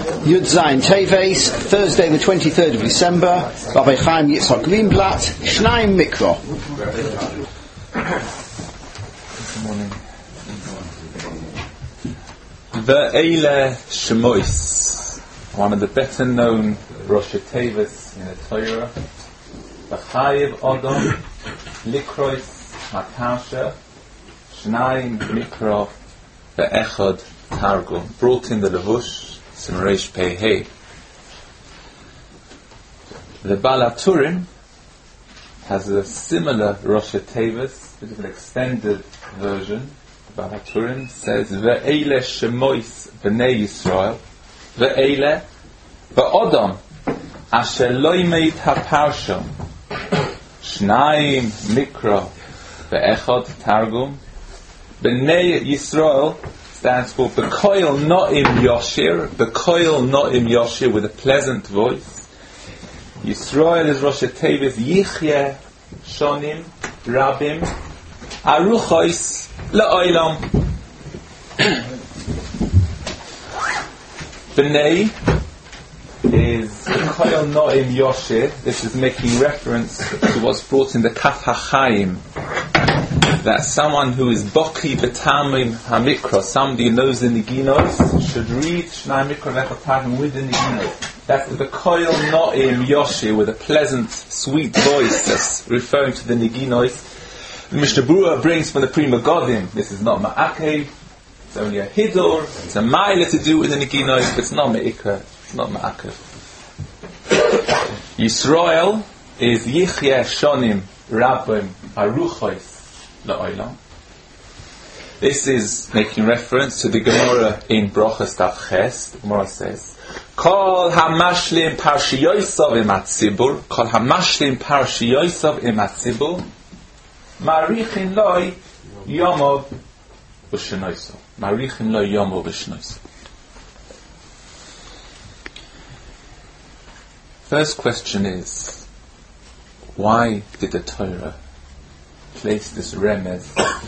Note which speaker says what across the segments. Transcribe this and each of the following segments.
Speaker 1: Yud Zayin Teves, Thursday the 23rd of December, Rabbi Chaim Yitzhak Greenblatt, Shnayim Mikro.
Speaker 2: Good morning. Ve'ele Shemois, one of the better known Rosh Teves in the Torah. V'chayev Odom, Likrois HaParsha, Shnayim Mikro, Ve'echad Targum. Brought in the Levush, Reish Pei Hey. The Baal HaTurim has a similar Rosh Teves, which is an extended version. The Baal HaTurim says Ve'ele Shemois B'nei Yisrael Ve'ele V'odom Asher lo yimeid HaParsha Shnayim Mikra Ve'echad Targum. B'nei Yisrael stands for Bekoil No'im Yoshir, Bekoil No'im Yoshir, with a pleasant voice. Yisrael is Rosh Teves Yichye Shonim Rabim Aruchois La'olam. B'nei is Bekoil No'im Yoshir. This is making reference to what's brought in the Kaf HaChaim, that someone who is Boki B'Tamim HaMikra, somebody who knows the Niginos, should read Shnai Mikra V'echad Targum with the Niginos. That's the Bekoil No'im Yoshir, with a pleasant, sweet voice, that's referring to the Niginos. The Mishnah Berurah brings from the Pri Megadim, this is not Ma'akev, it's only a Hidur, it's a Maila to do with the Niginos, but it's not Me'ikra, it's not Ma'akev. Yisrael is Yichye Shonim Rabim Aruchois La'olam. This is making reference to the Gemara in Brochas Daf Ches. The Gemara says, Kol hamashlim parshiyosav im hatzibur, Kol hamashlim parshiyosav im hatzibur, Marichin loy yomov v'shenoisav. Marichin loy yomov v'shenoisav. First question is, why did the Torah place this remez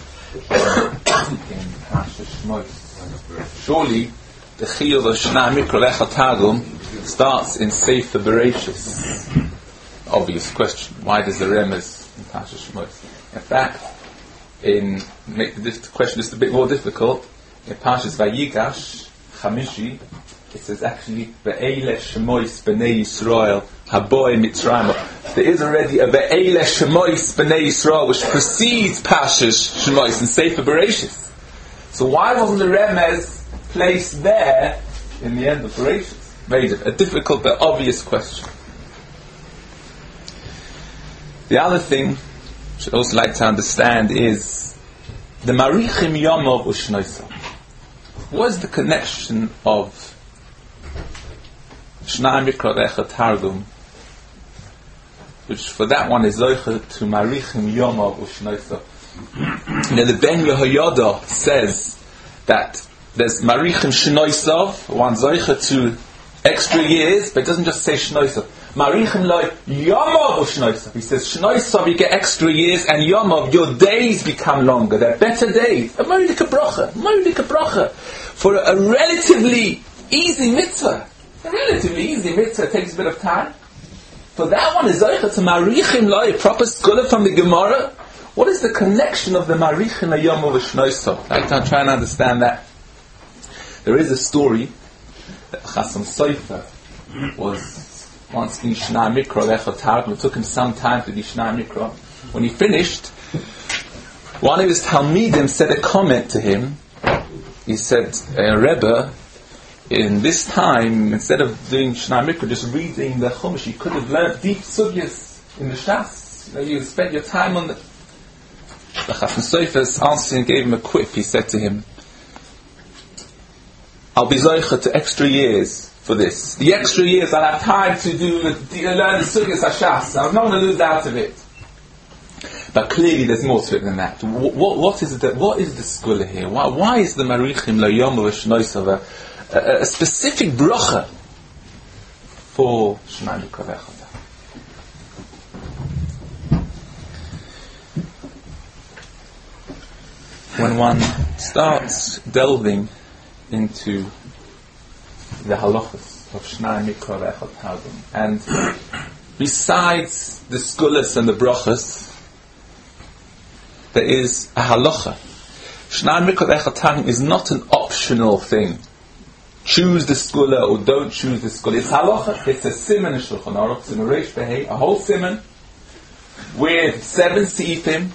Speaker 2: in Parashat Shmos? Surely the Chiyuv of Shnai Mikra V'echad Targum starts in Sefer Bereshis. Obvious question. Why does the remez in Parashat Shmos? In fact, make this question just a bit more difficult, in Parashat Vayigash Chamishi, it says actually Ve'ele Shemois B'nei Yisrael Haboy Mitzrayim. There is already a Ve'ele Shemois B'nei Yisrael which precedes Parshas Shemos in Sefer Bereshis. So why wasn't the remez placed there in the end of Bereshis? A difficult but obvious question. The other thing which I'd also like to understand is the Marichim Yomov Ushnoisa. What is the connection of Shnai Mikra V'echad Targum, which for that one is Zoicha to Marichim Yomov Ushnoisa? The Ben Yehoyada says that there's Marichim Shnoisav, one Zoicha to extra years, but it doesn't just say Shnoisav. Marichim Loi Yomov Ushnoisav. He says Shnoisav, you get extra years, and Yomov, your days become longer. They're better days. A Moedika Bracha. For a relatively easy mitzvah. A relatively easy mitzvah, takes a bit of time. For that one is Zoicha to Marichim Loi, a proper scholar from the Gemara. What is the connection of the Marichim Yomov Ushnoisav? I'd like to try and understand that. There is a story that Chasam Sofer was once being Shnai Mikra V'echad Targum. It took him some time to be Shnai Mikra. When he finished, one of his Talmidim said a comment to him. He said, Rebbe, in this time, instead of doing Shnai Mikra, just reading the Chumash, you could have learned deep sugyas in the Shas. You spent your time on the Chasam Sofer's answer gave him a quip. He said to him, I'll be zoicha to extra years for this. The extra years I'll have time to learn the sugyas hashas. I'm not going to lose out of it. But clearly there's more to it than that. What is the skula here? Why is the Marichim L'Yom V'Shnoisav a specific bracha for Shnai Mikra V'echad? When one starts delving into the halachas of Shnai Mikra Ve'echad Targum. And besides the skulas and the brachas, there is a halacha. Shnai Mikra Ve'echad Targum is not an optional thing. Choose the skula or don't choose the skula. It's halacha. It's a siman in Shulchan Aruch, siman Reish Behei, a whole siman with 7 seifim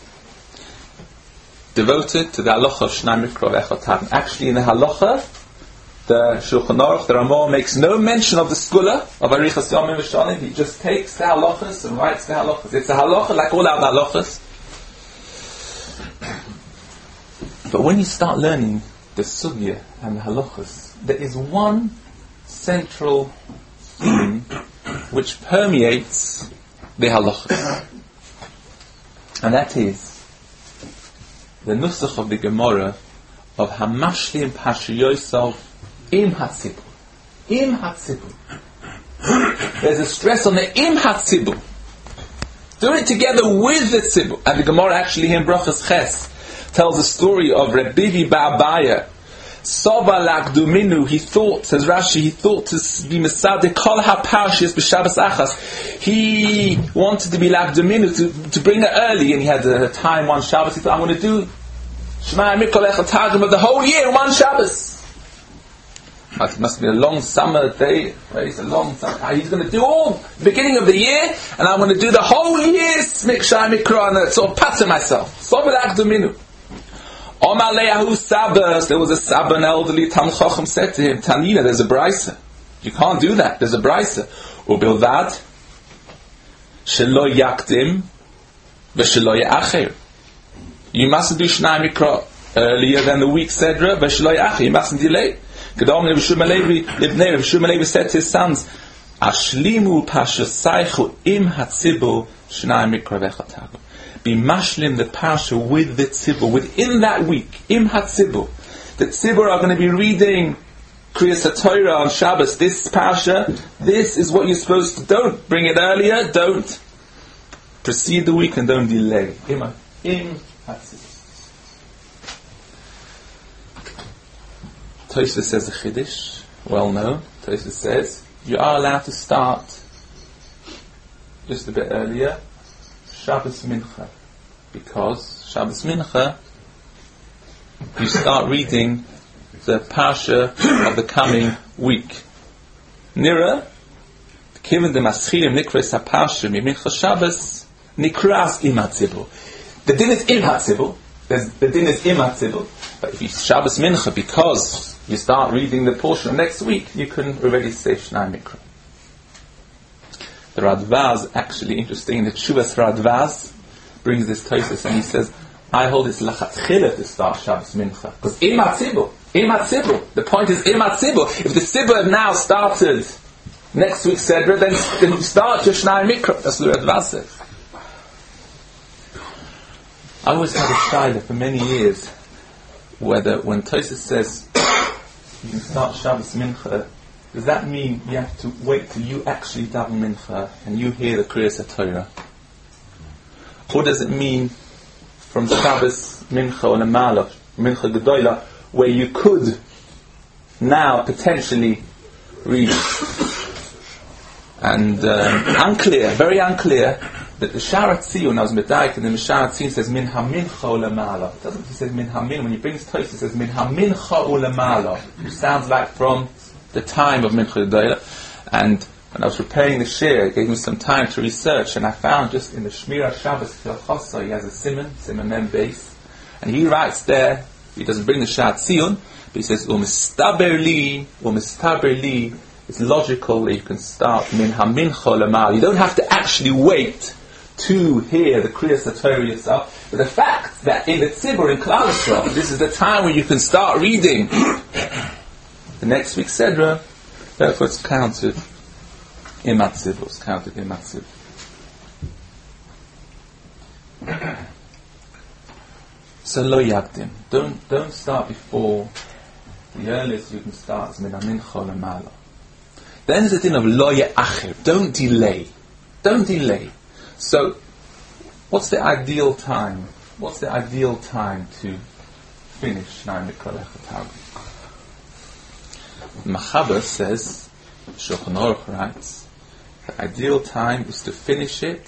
Speaker 2: devoted to the halacha of Shnai Mikra Ve'echad Targum. Actually, in the halacha, the Shulchan Aruch, the Ramah, makes no mention of the skula of Arichas Yomim V'Shanim. He just takes the halachas and writes the halachas. It's a halacha like all our halachas. But when you start learning the sugya and the halachas, there is one central theme which permeates the halachas. And that is the nusach of the Gemara of Hamashlim Pasha Yosef Im Hatzibur. Im Hatzibur. There's a stress on the Im Hatzibur. Do it together with the Tzibur. And the Gemara actually here in Brachas Ches tells the story of Rebbivi Ba'abaya. Sova Lakduminu, he thought, says Rashi, he thought to be Mesadeh Kol HaParshis B'Shabbos Achas. He wanted to be Lakduminu, to bring it early, and he had a time one Shabbos. He thought, I'm going to do Shema Mikol Echad Targum of the whole year, one Shabbos. It must be a long summer day. It's a long summer. He's going to do all the beginning of the year, and I'm going to do the whole year Shema Mikra, and sort of pattern myself. Sova Lakduminu. Omar Le'ahu Sabbas, there was a Sabba, an elderly Tam Chacham said to him, Tanina, there's a brisa. You can't do that, there's a brisa. Ubilvad, Shelo Yakdim, V'Shelo Ya'acher. You mustn't do Shnai Mikra earlier than the week Sedra, V'Shelo Ya'acher, you mustn't delay. Kedom Levi said to his sons, Ashlimu Pashasaychu Im Hatzibu Shnai Mikra Ve'echad Targum. Be mashlim the parsha with the tzibur within that week. Im hatzibur, the tzibur are going to be reading Kriyas HaTorah on Shabbos. This parsha, this is what you're supposed to. Don't bring it earlier. Don't precede the week and don't delay. Im hatzibur. Tosfos says a chiddush, well known. Tosfos says you are allowed to start just a bit earlier. Shabbos Mincha, because Shabbos Mincha you start reading the parsha of the coming week. Nira, given the Maschirim Nikras HaParsha Mincha Shabbos Nikras Im HaTzibur. The din is Im HaTzibur. The din is Im HaTzibur. But if you Shabbos Mincha, because you start reading the portion of next week, you can already say Shnai Mikra. The Radvaz, actually interesting, the Tshuvas Radvaz brings this Tosfos and he says, I hold it's lachatchila to start Shabbos Mincha. Because Im HaTzibur, the point is Im HaTzibur. If the Tzibur have now started next week's Sedra, then you start your Shnai Mikra. That's what the Radvaz says. I always had a shaila for many years, whether when Tosfos says you can start Shabbos Mincha, does that mean you have to wait till you actually daven mincha and you hear the Kriyas HaTorah? Or does it mean from Shabbos Mincha or Lamala, Mincha Gedola, where you could now potentially read? And unclear, very unclear, that the Sharat Tziyun, I was Medaik, and the Sharat Tziyun says Min HaMincha or Lamala. It doesn't say Min HaMin. When he brings Tosfos, it says Min HaMincha or Lamala, which sounds like from the time of Mincha Gedola. And when I was preparing the shir, it gave me some time to research, and I found just in the Shmira Shabbos Kilchosa, he has a Simon Mem base, and he writes there, he doesn't bring the Sharat Tziyun, but he says, U'mistaber li, it's logical that you can start Min HaMincha Lamal. You don't have to actually wait to hear the Kriyas HaTorah yourself, but the fact that in the Tzibur, in Klal Yisrael, this is the time when you can start reading the next week's Sedra, therefore it's counted Im HaTzibur. It's counted Im HaTzibur. So lo yakdim. Don't start before. The earliest you can start is min hamincha lamala. Then there's the thing of lo ya'acher. Don't delay. So, what's the ideal time? What's the ideal time to finish Shnai Mikra Ve'echad Targum? Machaber says, Shulchan Aruch writes, the ideal time is to finish it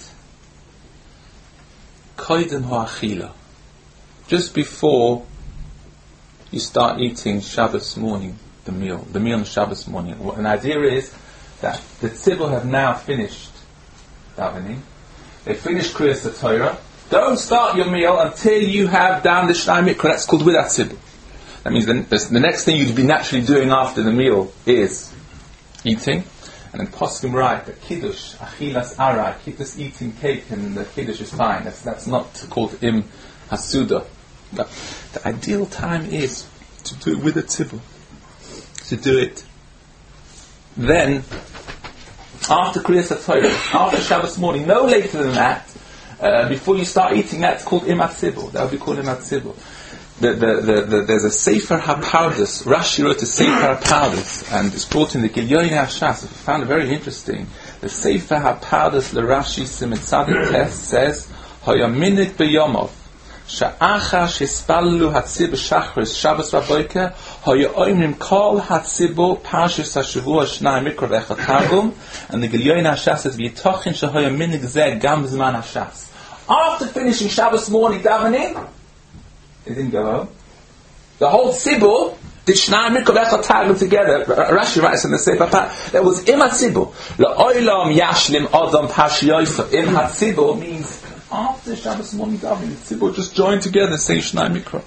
Speaker 2: koydem ha'achila, just before you start eating Shabbos morning, the meal on Shabbos morning. An idea is that the tzibur have now finished davening. They finished Kriyas HaTorah. Don't start your meal until you have done the Shnai Mikra. That's called without tzibur. That means the next thing you'd be naturally doing after the meal is eating. And then Poskim write that Kiddush, Achilas Arai, Kiddush eating cake and the Kiddush is fine. That's not called Im Hasuda. But the ideal time is to do it with a tzibur. To do it then, after Kriyas HaTorah, after Shabbos morning, no later than that, before you start eating, that's called Imat Tzibur. That would be called Imat Tzibur. There's a Sefer HaPardes. Rashi wrote a Sefer HaPardes, and it's brought in the Gilyon HaShas. I found it very interesting. The Sefer HaPardes LeRashi Siman Tzadik Tes says, Hoyaminik b'yomov, Sha'achar shespallu hatzibur shachris Shabbos Rabboika, Hoyoimrim kol hatzibur parshas hashavua Shnai Mikra v'echad Targum, and the Gilyon HaShas says, V'yitochin shehoyaminik zeh gam b'zman HaShas. After finishing Shabbos morning davening, they didn't go home. The whole tzibur did Shnai Mikra v'echad Targum together. Rashi writes in the Sefer there was Imat Tzibur. La'olam yashlim odom pashyoysa. Imat Tzibur means after Shabbos morning davening, the tzibur just join together and say Shnai Mikra.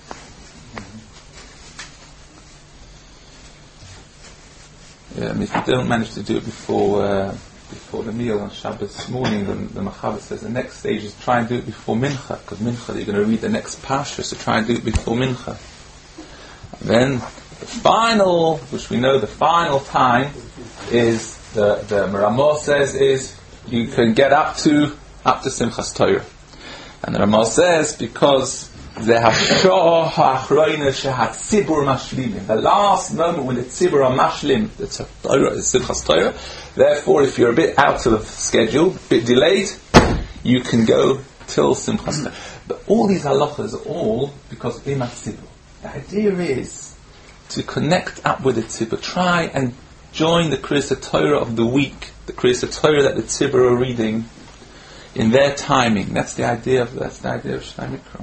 Speaker 2: If you don't manage to do it before the meal on Shabbos morning, then the Machaber says the next stage is try and do it before Mincha, because Mincha you're going to read the next Parsha, so try and do it before Mincha. And then the final, which we know the final time is the Ramah says is you can get up to Simchas Torah. And the Ramah says because the last moment when the tzibur are mashlim, the Torah is Simchas Torah. Therefore, if you're a bit out of schedule, a bit delayed, you can go till Simchas Torah. But all these halachas are all because of Imat Tzibur. The idea is to connect up with the tzibur. Try and join the Kriyas HaTorah of the week, the Kriyas HaTorah that the tzibur are reading in their timing. That's the idea of Shnai Mikra.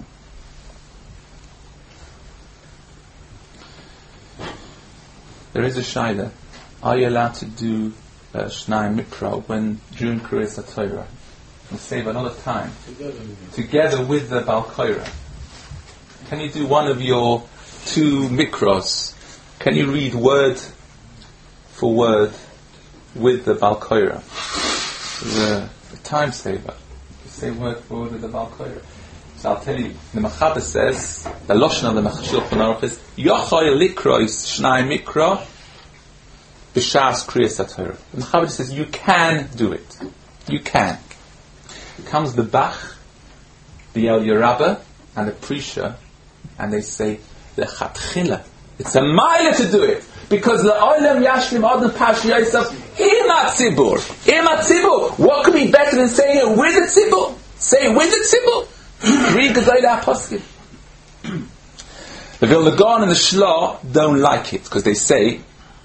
Speaker 2: There is a shaila. Are you allowed to do Shnai Mikra when during Kriyas HaTorah? And save another time together with the Bal Korah. Can you do one of your two Mikros? Can you read word for word with the Bal Korah? The time saver. You say word for word with the Bal Korah. So I'll tell you, the Machaber says, the Lashon of the Shulchan Aruch is, Yochai likrois Shnai Mikra b'shas Kriyas HaTorah. The Machaber says, you can do it. You can. Comes the Bach, the El Yerabba, and the Prisha, and they say, Lechatchila. It's a mile to do it. Because La'olam Yashlim Adon Pash Yosef Imat Tzibur. Imat Tzibur. What could be better than saying it with the Tzibur? Say it with the Tzibur. Read the Zayda Apostle. The Vilna Gaon and the Shlah don't like it because they say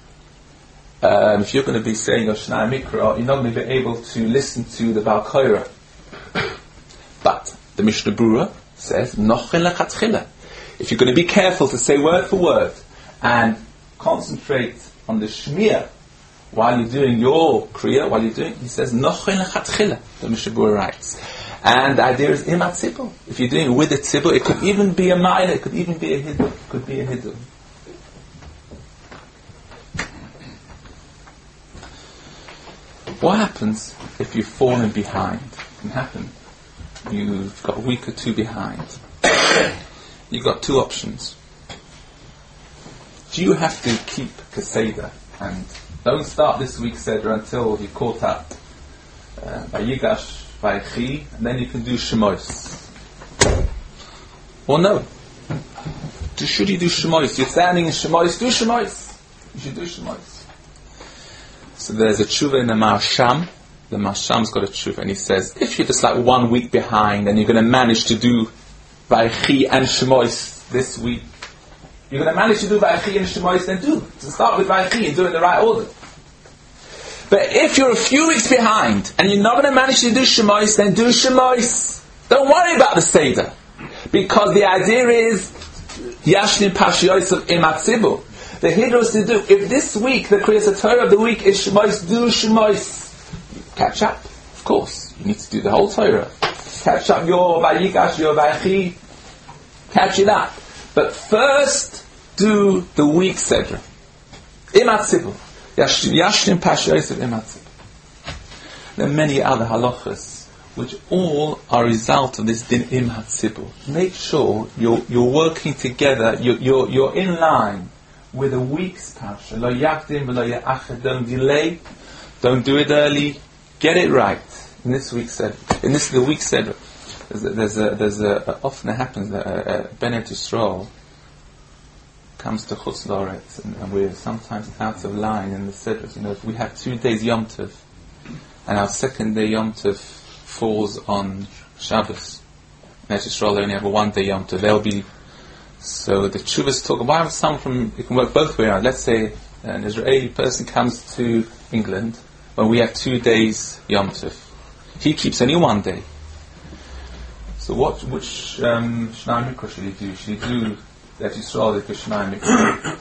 Speaker 2: if you're going to be saying your Shnai Mikra, you're not going to be able to listen to the Bal Korah. But the Mishnah Berurah says Nochen Lechatchila. If you're going to be careful to say word for word and concentrate on the Shmiya while you're doing your Kriya, he says Nochen Lechatchila. The Mishnah Berurah writes. And the idea is Imat Tzibur. If you're doing it with a Tzibur, it could even be a Ma'ila, it could even be a Hiddur. What happens if you've fallen behind? It can happen. You've got a week or two behind. You've got two options. Do you have to keep Keseda and don't start this week's Seder until you're caught up by Yigash, by Chi, and then you can do Shemos? Or no? Should you do Shemos? You're standing in Shemos, do Shemos. You should do Shemos. So there's a tshuva in the Marsham. The Marsham's got a tshuva, and he says, if you're just like 1 week behind and you're going to manage to do Vaychi and Shemos this week you're going to manage to do Vayechi and Shemois, then do. So start with Vayechi and do it in the right order. But if you're a few weeks behind and you're not going to manage to do Shemois, then do Shemois. Don't worry about the Seder. Because the idea is Yashnim Pashiyos of Imat Tzibur. The Hidra is to do, if this week the Kriyas Torah of the week is Shemois, do Shemois. Catch up, of course. You need to do the whole Torah. Catch up your Vayigash, your Vayechi. Catch it up. But first, do the week Seder. Imat Tzibur. Yashnim Pashiyos of Imat Tzibur. There are many other halachas which all are a result of this din Imat Tzibur. Make sure you're working together, you're in line with a week's parsha. Lo yakdim v'lo ya'achad. Don't delay. Don't do it early. Get it right. In this week's Seder. In the week's Seder. Often it happens that Bnei Yisrael comes to Chutz La'aretz and we're sometimes out of line in the Seder. You know, if we have 2 days Yom Tov and our second day Yom Tov falls on Shabbos, Bnei Yisrael only have a 1 day Yom Tov. They'll be so the Tshuvas talk. Why have some from? It can work both ways. Let's say an Israeli person comes to England when we have 2 days Yom Tov. He keeps only 1 day. So which Shnai Mikra should he do? Should he do that Yisrael the Shnai Mikra?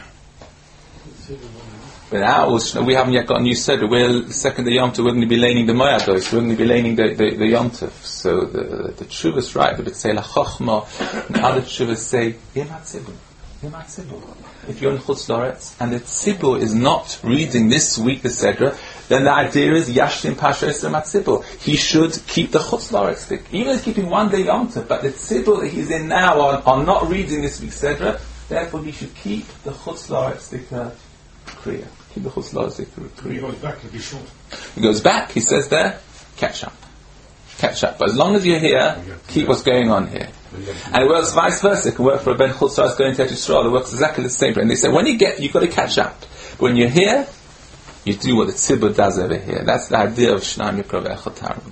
Speaker 2: But now we haven't yet got a new Seder. We're the second day Yom Tov. We're going to be laning the Moyados. We're going to be laning the Yom Tov. So the Tshuvas right, but it say La Chochma, and other Tshuvas say Imat Tzibur. Imat Tzibur. If you're in Chutz La'aretz and the Tzibur is not reading this week the Seder, then the idea is Yashlim Pashos Imat Tzibur. He should keep the Chutz La'aretz stick. Even if he's keeping 1 day Yom Tov, but the Tzibur that he's in now are not reading this week's Seder, therefore he should keep the Chutz La'aretz stick Kriya. Keep the Chutz La'aretz stick Kriya.
Speaker 3: He goes back, it'll be short.
Speaker 2: He goes back, he says there, catch up. But as long as you're here, keep what's going on here. And it works vice versa. It can work for a Ben Chutz La'aretz going to Eretz Yisrael. It works exactly the same way. And they say, when you get, you've got to catch up. But when you're here, you do what the Tzibur does over here. That's the idea of Shnai Mikra ve'Echad Targum.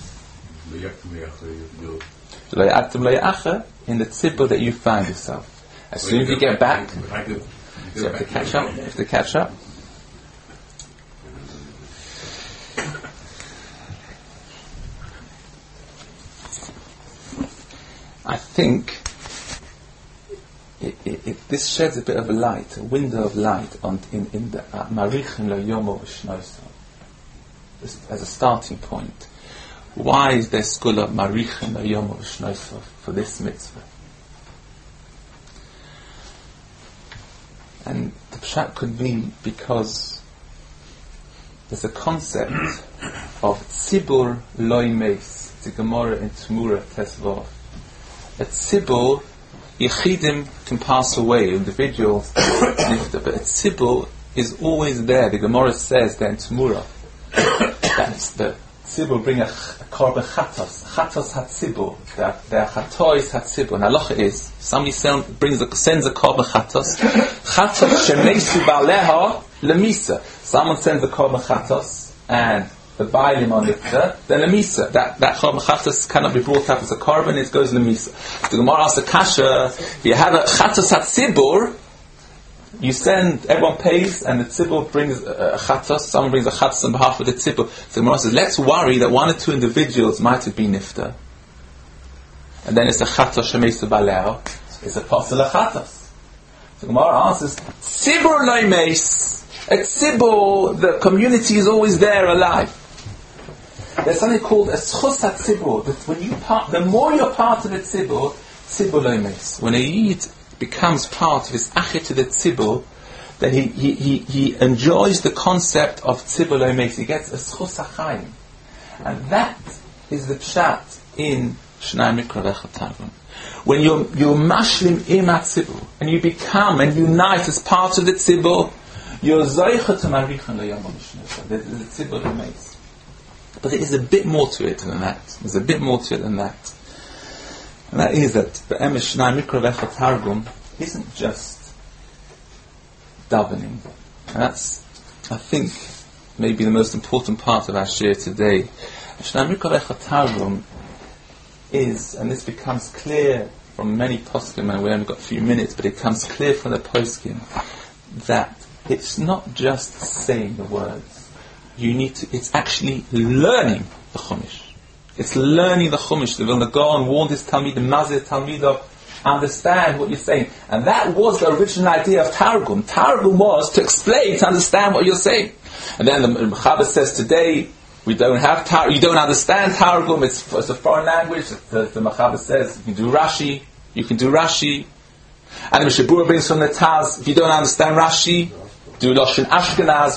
Speaker 2: Lo ya'atim lo ya'acha, in the Tzibur that you find yourself. As soon as you get back, you have to catch up. You have to catch up. I think this sheds a bit of a light, a window of light in the Marichim lo yomo v'shnoso. As a starting point, why is there school of Marichim lo yomo v'shnoso for this mitzvah? And the pshat could be because there's a concept of tzibur lo yimeis. It's a Gemara in Tmura Tesvav. A tzibur, Yechidim can pass away, individuals, but a tzibur is always there. The Gemara says that in Tmura, that's the tzibur bring a korban chatos hatzibur. They are chatois hatzibur. And halacha is, somebody sends a korban chatos shemesu baleha lemisa. Someone sends a korban chatos and the bailim on it, then a misa. That korban chatos cannot be brought up as a korban, it goes lemisa. The Gemara asks a kasha, you have a chatos hatzibur, you send, everyone pays, and the tzibur brings a chatos, someone brings a chatos on behalf of the tzibur. So the Gemara says, let's worry that 1 or 2 individuals might have been nifta. And then it's a chatos shemesu baleo, it's a posel a chatos. So the Gemara answers, tzibur lo yimeis. A tzibur, the community is always there alive. There's something called a schus hatzibur, that when the more you're part of the tzibur, tzibur lo yimeis. When a yid becomes part of his achit to the tzibur, then he enjoys the concept of tzibur lo yimeis. He gets a schus hachayim. And that is the pshat in Shnai Mikra ve'Echad Targum. When you're mashlim imat tzibur, and you become and unite as part of the tzibur, you're zoicha to marichan lo yom ha'mishnosa. There's a tzibur yimeis. But there is a bit more to it than that. There's a bit more to it than that. And that is that the Emes Shnai Mikra ve'Echad Targum isn't just davening. And that's, I think, maybe the most important part of our shir today. Shnai Mikra ve'Echad Targum is, and this becomes clear from many poskim, and we only got a few minutes, but it comes clear from the poskim that it's not just saying the words. It's actually learning the Chumash. It's learning the Chumash. The Vilna Gaon warned his Talmid, the Mazir Talmidah, understand what you're saying. And that was the original idea of Targum. Targum was to explain, to understand what you're saying. And then the Mechaber says today, we don't have you don't understand Targum, it's a foreign language. The Mechaber says, you can do Rashi. And the Mishnah Berurah brings from the Taz, if you don't understand Rashi, do Lashon Ashkenaz.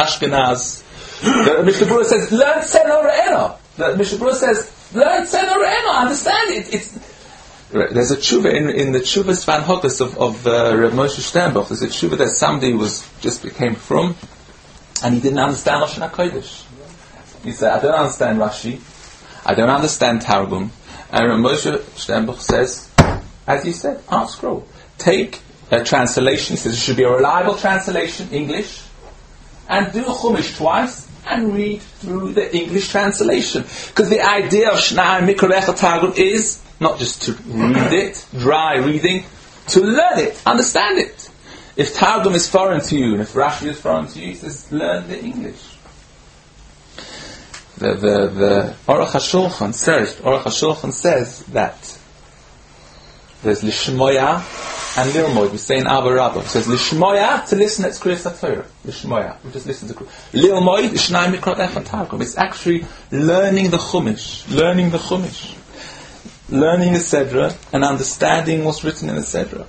Speaker 2: The Mishnah Berurah says, learn Tzena Re'ena. The Mishnah Berurah says, learn Tzena Re'ena, understand it. There's a tshuva in the tshuva Svan Hogus of Rav Moshe Sternbuch. There's a tshuva that somebody became from, and he didn't understand Lashon HaKodesh. He said, I don't understand Rashi, I don't understand Targum. And Rav Moshe Sternbuch says, as you said, Art Scroll. Take a translation. He says it should be a reliable translation, English, and do a Chumash twice and read through the English translation. Because the idea of Shnai Mikra Lecha Targum is not just to read it, dry reading, to learn it, understand it. If Targum is foreign to you, and if Rashi is foreign to you, he says, learn the English. The Aruch HaShulchan says that there's Lishmoya and Lilmoid. We say in Abba Rabbah. It says Lishmoya, to listen at Kriyas HaTorah. Lishmoya, we just listen to Kriyas. Lilmoid, Shnai Mikra Lecha Targum. It's actually learning the Chumash. Learning the Sedra and understanding what's written in the Sedra.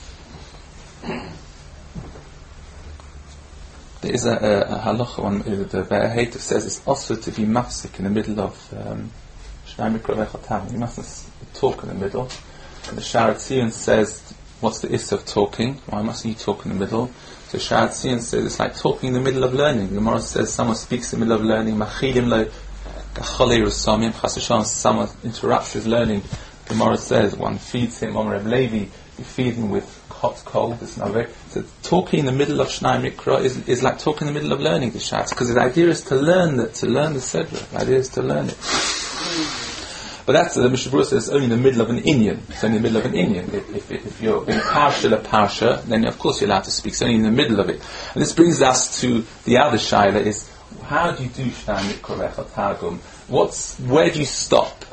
Speaker 2: There is a halacha one. The Be'er says it's also to be mafsik in the middle of Shnai Mikra Lecha Targum. You mustn't talk in the middle. And the Sha'ar Tzion says, what's the issue of talking? Why mustn't you talk in the middle? So Sha'ar Tzion says it's like talking in the middle of learning. The Gemara says someone speaks in the middle of learning. Machilim lo kacholei rusamim. Chas v'shalom, someone interrupts his learning. The Gemara says one feeds him on Reb Levi. You feed him with hot cold. It's not very. So talking in the middle of Shnai Mikra is like talking in the middle of learning the Sha'ar. Because the idea is to learn the Sedra. The idea is to learn it. But that's the Mishnah Berurah says only in the middle of an inyan. It's only in the middle of an inyan. If you're in parsha, then of course you're allowed to speak. It's only in the middle of it. And this brings us to the other shaila: is how do you do Shnai Mikra Lecha Targum? Where do you stop?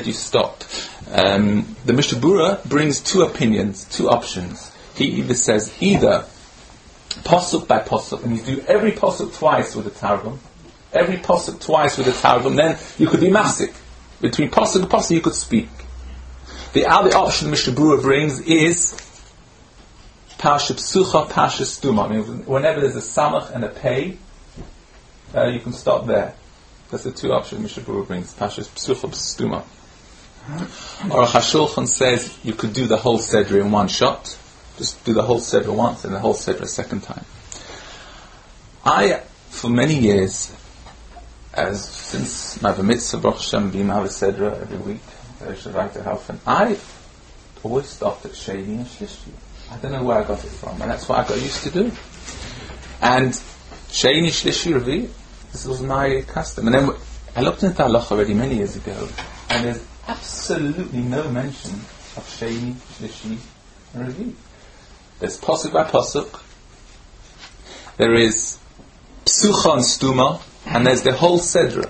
Speaker 2: The Mishnah Berurah brings two opinions, two options. He either says pasuk by pasuk, and you do every pasuk twice with the Targum. Then you could be masik. Between pasuk and pasuk you could speak. The other option Mishnah Berurah brings is Parsha Psucha, Parsha Stuma. I mean, whenever there's a samach and a pei, you can stop there. That's the two options Mishnah Berurah brings. Parsha Psucha, Stuma. Aruch HaShulchan says you could do the whole Sedra in one shot. Just do the whole Sedra once and the whole Sedra a second time. For many years, since my Bar Mitzvah, Baruch Hashem, being Mahavir Sedra every week, I always stopped at Sheni and Shlishi. I don't know where I got it from, and that's what I got used to do. And Sheni, Shlishi, Revi, this was my custom. And then I looked into Halacha already many years ago, and there's absolutely no mention of Sheni, Shlishi, and Revi. There's pasuk by pasuk. There is Psucha and Stuma, and there's the whole Sedra.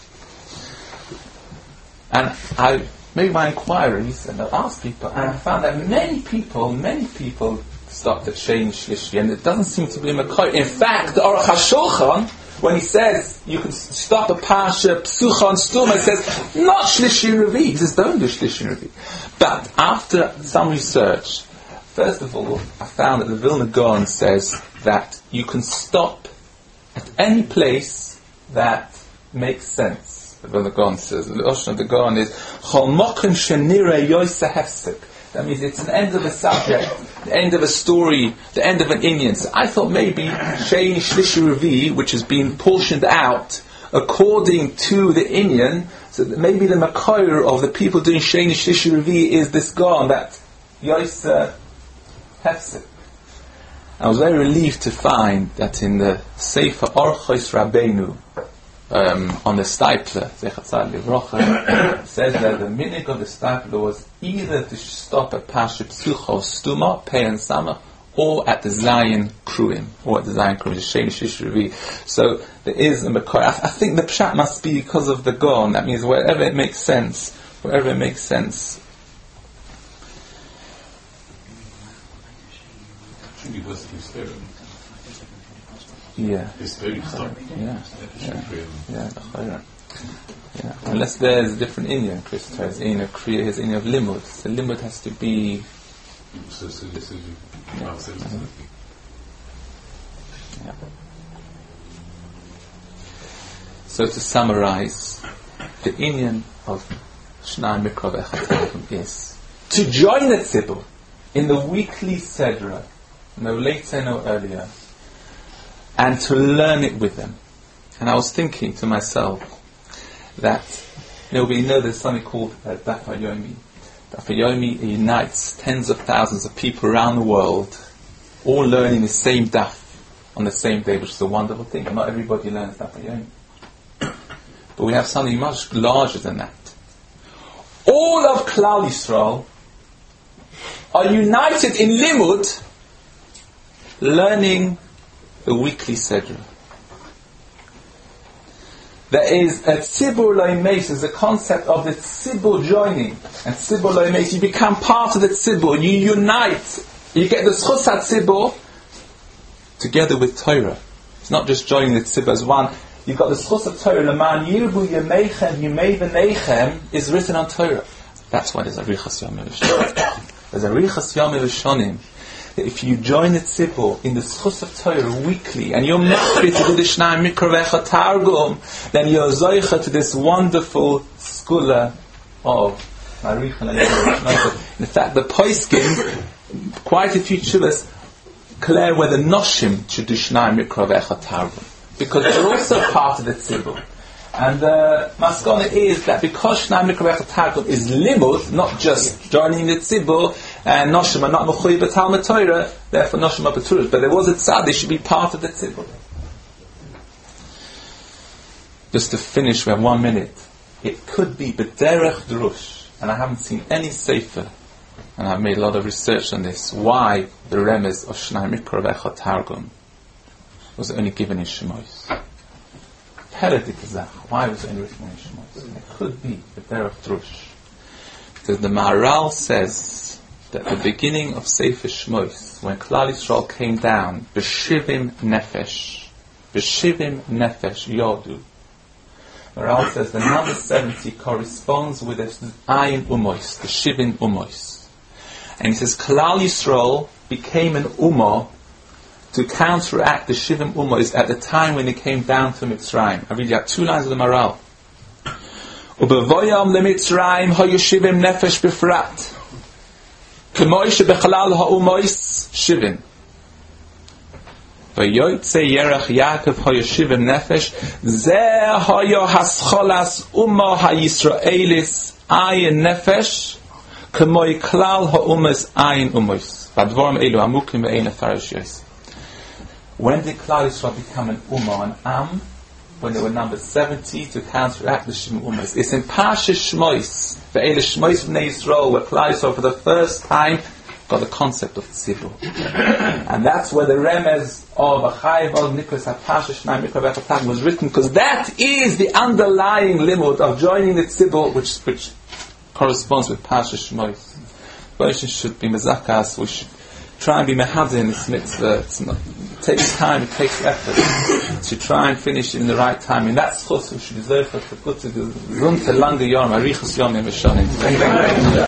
Speaker 2: And I made my inquiries and I asked people, and I found that many people stopped at Sheni Shlishi, and it doesn't seem to be a Makoi. In fact, the Aruch HaShulchan, when he says you can stop a Parsha, Psucha and Stuma, he says, not Shlishi Revi. He says, don't do Shlishi Revi. But after some research, first of all, I found that the Vilna Gaon says that you can stop at any place that makes sense. The Vilna Gaon says, the Oshon of the Gaon is Chol Mokim Shenireh Yoysa Hefsek. That means it's an end of a subject, the end of a story, the end of an inyan. So I thought maybe Sheni Shlishi Revi, which has been portioned out according to the inyan, so that maybe the Makoyer of the people doing Sheni Shlishi Revi is this Gaon, that Yoysa Hefsek. I was very relieved to find that in the Sefer Orchos Rabbeinu, on the stipler, Zechatzad Livrocha, says that the minig of the stipler was either to stop at Pasha Psucho Stuma, Pei and Sama, or at the Zion Kruim, So there is a Makor. I think the Pshat must be because of the Gon. That means wherever it makes sense. Yeah. Unless there's a different Indian, Chris. His Indian of Kriya, his Indian of Limud. So Limud has to be. So to summarize, the Indian of Shnai Mikra V'Echat is to join the Tzibur in the weekly Sedra, no later, no earlier, and to learn it with them. And I was thinking to myself that, we know there's something called Daf HaYomi. Daf HaYomi unites tens of thousands of people around the world, all learning the same Daf on the same day, which is a wonderful thing. Not everybody learns Daf HaYomi. But we have something much larger than that. All of Klal Yisrael are united in Limud, learning the weekly Sedra. There is a Tzibur Loimeis, is a concept of the Tzibur joining. And Tzibur Loimeis, you become part of the Tzibur, you unite, you get the Schus HaTzibur together with Torah. It's not just joining the Tzibur as one. You've got the Schus of Torah, Leman Yirbu Yemeichem Yimei V'neichem, is written on Torah. That's why there's a Richas Yomei V'Shonim. There's a Richas Yomei V'Shonim. If you join the Tzibur in the Schus of Torah weekly, and you're machbit to do the Shnai Mikra V'Echat Targum, then you're zoicha to this wonderful skula of Marich and In fact, the Poiskim, quite a few Chuvas, declare whether Noshim should do Shnai Mikra V'Echat Targum, because they're also part of the Tzibur. And the maskana is that because Shnai Mikra V'Echat Targum is limud, not just joining the Tzibur, and Noshim are not Mechuyev B'Talmud Torah, therefore Noshim are B'Turus. But there was a tzad, they should be part of the Tzibur. Just to finish, we have 1 minute. It could be B'derech Drush, and I haven't seen any sefer, and I've made a lot of research on this, why the remez of Shnai Mikra V'Echat Targum was only given in Shemos. Heretic Zach, why was it only written in Shemos? It could be B'derech Drush. Because the Maharal says that the beginning of Sefer Shmos, when Klal Yisrael came down, B'shivim Nefesh Yodu. Maharal says the number 70 corresponds with the Ayin Umois, the Shivim Umois. And he says Klal Yisrael became an Ummah to counteract the Shivim Umois at the time when they came down to Mitzrayim. I read you out 2 lines of the Maharal. Ubevoyam leMitzrayim hayu Shivim Nefesh Bifrat. K'moishe bechalal ha'umois shivim. V'yoytze yerach Yaakov hayo shivim nefesh. Zeh hayo hascholas umma ha'yisraelis ayin nefesh. K'moi klal ha'umas ayin umois. V'advorim elu amukim ve'ein afarish yos. When did Klal Yisrael become an ummah, an am? When they were numbered 70 to counteract the Shivim Ummahs. It's in Parsha Shmois, the Eile Shmois B'nei Yisrael, where Klal Yisrael for the first time got the concept of Tzibur. And that's where the remez of Achai V'Ol Nikos HaParsha Shnai Mikra V'Echat Targum was written, because that is the underlying limud of joining the Tzibur, which corresponds with Parsha Shmois. Boshim should be mezakas, we should try and be mehadin in this mitzvah. It takes time, it takes effort to try and finish it in the right time. And that's chus, we should deserve to put to the runte lange yom, arichas yom,